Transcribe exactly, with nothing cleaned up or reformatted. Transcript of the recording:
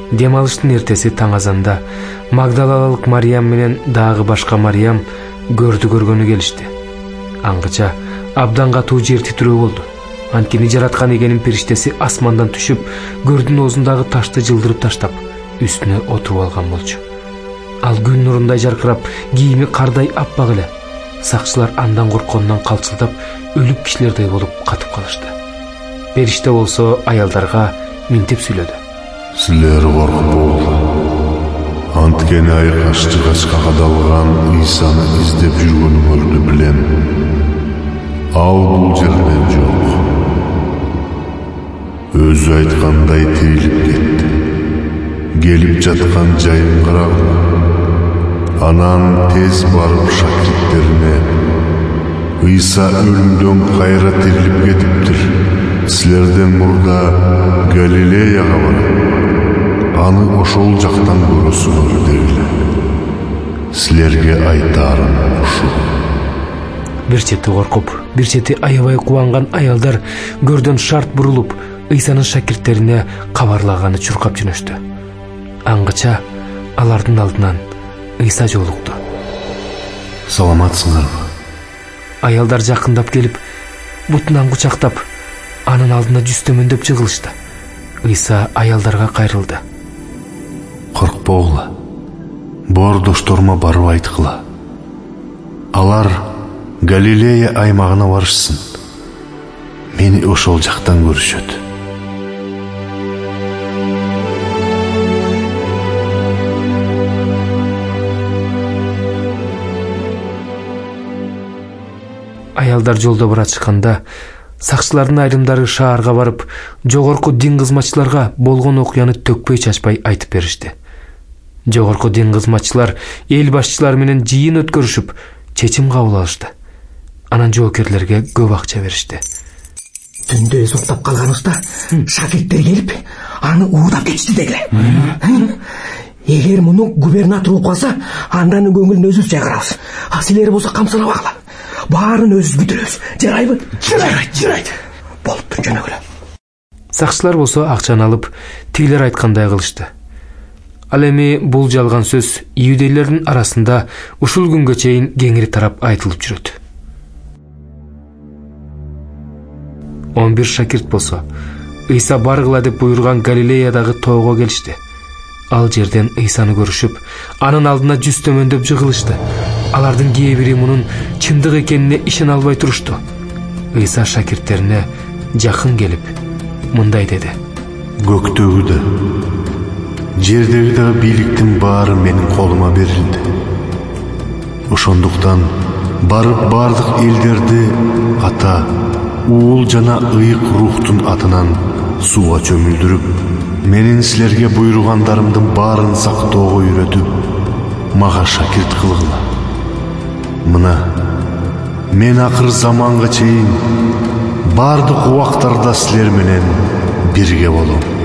Дем алыштын эртеси таң азанда Магдалалык Мариям менен дагы башка Мариям көрдү көргөнү келишти. Аңгыча абдан катуу жер титирөө болду. Анткени жараткан эгенин периштеси асмандан түшүп, көрдүн оозундагы ташты жылдырып таштап, үстүнө отуруп алган болчу. Ал күн нурундай жаркырап, кийими кардай аппак эле. Сакчылар андан коркконунан калчылдап, өлүп кишилердей болуп катып калышты. Периште болсо аялдарга минтип сүйлөдү. Силер коркпогула. Анткени айкашчыгачка кадалган Ыйсаны издеп жүргөнүңөрдү билем. Ал бул жерде жок. Өзү айткандай тирилип кетти. Келип жаткан жайын карагыла. Анан тез барып шакирттерине: Ыйса өлүмдөн кайра тирилип кетиптир. Силерден мурда Галилеяга барып, аны ошол жактан көрөсүңөр дегиле. Силерге айтарым ушу. Бир чети коркуп, бир чети аябай кубанган аялдар көрдөн шарт бурулуп, Ыйсанын шакирттерине кабарлаганы чуркап жөнөштү. Аңгыча алардын алдынан Ыйса жолукту. Саламатсыңарбы? Аялдар жакындап келип, бутунан кучактап, анын алдына жүз төмөндөп жыгылышты. Ыйса аялдарга кайрылды. Коркпогула. Бордошторума барып айткыла. Алар Галилея аймагына барышсын. Мени ошол жактан көрүшөт. Аялдар жолдо бара чыкканда, сакчылардын айрымдары шаарга барып, жогорку дин кызматчыларга болгон окуяны төкпөй чачпай айтып беришти. Жогорку дин кызматчылар эл башчылары менен жыйын өткөрүшүп, чечим кабыл алышты. Анан жоокерлерге көп акча беришти. Түндө эс уктап калганыбызда шакирттер келип, аны уурдап кетишти дегиле. Эгер муну губернатор укпаса, андан көңүлүн өзүбүз чайкырабыз. А силер болсо камсынабагыла. Баарын өзүбүз бүтүрөбүз. Жарайбы? Жарайт, жарайт. Болупту, жөнөгүлө. Сакчылар болсо акчаны алып, тигилер айткандай кылышты. Ал эми бул жалган сөз иудейлердин арасында ушул күнгө чейин кеңири тарап айтылып жүрөт. он бир шакирт болсо Ыйса баргыла деп буйруган Галилеядагы тоого келишти. Ал жерден Ыйсаны көрүшүп, анын алдына жүз төмөндөп жыгылышты. Алардын кээ бири мунун чындык экенине ишене албай турушту. Ыйса шакирттерине жакын келип, мындай деди: Көктөгү да, жердеги да бийликтин баары менин колума берилди. Ошондуктан барып бардык элдерди ата, уул жана ыйык рухтун атынан сууга чөмүлдүрүп, менин силерге буйругандарымдын баарын сактоого үйрөтүп, мага шакирт кылгыла. Мына, мен акыр заманга чейин бардык убактарда силер менен бирге болом.